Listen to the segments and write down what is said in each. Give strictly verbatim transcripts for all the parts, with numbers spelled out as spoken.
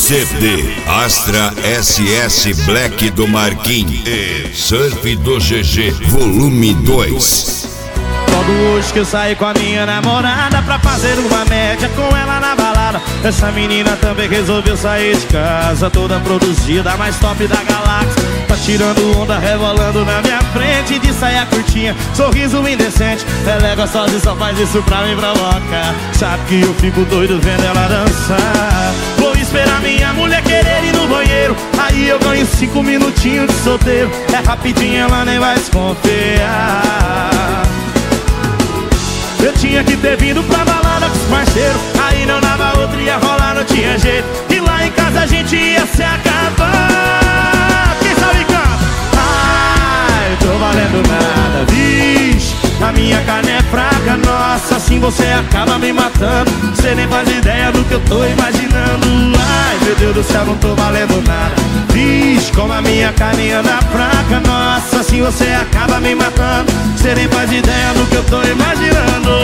C D Astra S S Black do Marquinhos e Surf do G G Volume dois. Logo hoje que eu saí com a minha namorada pra fazer uma média com ela na balada. Essa menina também resolveu sair de casa, toda produzida, a mais top da galáxia. Tá tirando onda, rebolando na minha frente, de saia curtinha, sorriso indecente. Ela é gostosa e só faz isso pra me provocar. Sabe que eu fico doido vendo ela dançar. Vou esperar minha mulher querer ir no banheiro, aí eu ganho cinco minutinhos de solteiro. É rapidinho, ela nem vai desconfiar. Eu tinha que ter vindo pra balada com os parceiros, aí não dava outra, ia rolar, não tinha jeito. E lá em casa a gente ia se acabar. Quem sabe canta? Ai, tô valendo nada, vixe, a minha carne é fraca, nossa, assim você acaba me matando. Você nem faz ideia do que eu tô imaginando. Ai, meu Deus do céu, não tô valendo nada, vixe, como a minha carne anda fraca, nossa, assim você acaba me matando. Você nem faz ideia do que eu tô imaginando.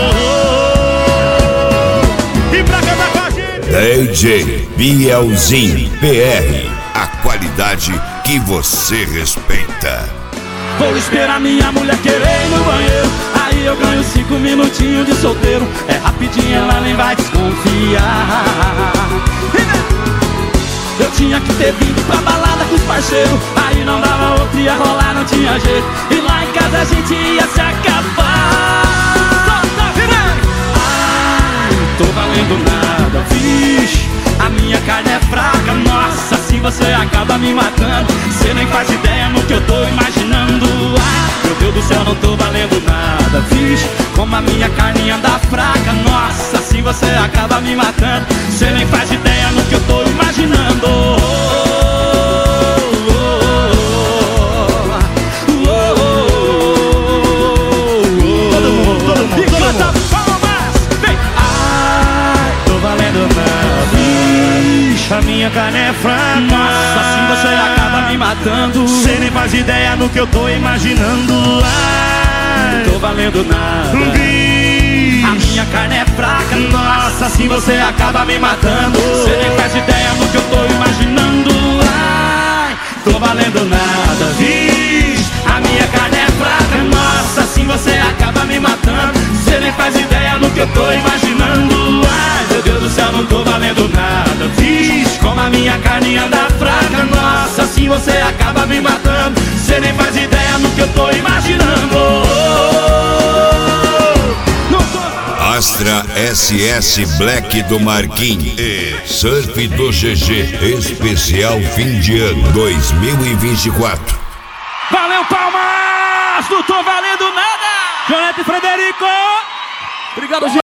E pra cantar com a gente, D J Bielzinho P R, a qualidade que você respeita. vou esperar minha mulher querer ir no banheiro, aí eu ganho cinco minutinhos de solteiro. É rapidinho, ela nem vai desconfiar. Eu tinha que ter vindo pra balada com os parceiros, aí não dava outro, ia rolar, não tinha jeito. E lá em casa a gente ia se acabar. Solta, virando! Ai, tô valendo nada, vixe, a minha carne é fraca, nossa, assim você acaba me matando. Você nem faz ideia no que eu tô imaginando. Ai, meu Deus do céu, não tô valendo nada, vixe, como a minha carne anda fraca, nossa, assim você acaba me matando. Você nem faz ideia no que eu tô imaginando. Todo mundo, todo mundo, todo mundo. Ai, tô valendo nada, vixe, a minha carne é fraca, nossa, assim você acaba me matando. Você nem faz ideia no que eu tô imaginando. Ai, tô valendo nada, vixe, a minha carne é fraca, nossa, assim você acaba me matando. Você nem faz ideia no que eu tô imaginando. Ai, tô valendo nada, vixe, a minha carne é fraca, nossa, assim você acaba me matando. Você nem faz ideia no que eu tô imaginando. Ai, meu Deus do céu, não tô valendo nada, vixe, como a minha carne anda fraca, nossa, assim você acaba me matando. Você nem faz ideia no que eu tô imaginando. Astra S S Black do Marquinhos e Surf do G G Especial Fim de Ano dois mil e vinte e quatro. Valeu, palmas! Não tô valendo nada! Jonete Frederico! Obrigado, gente!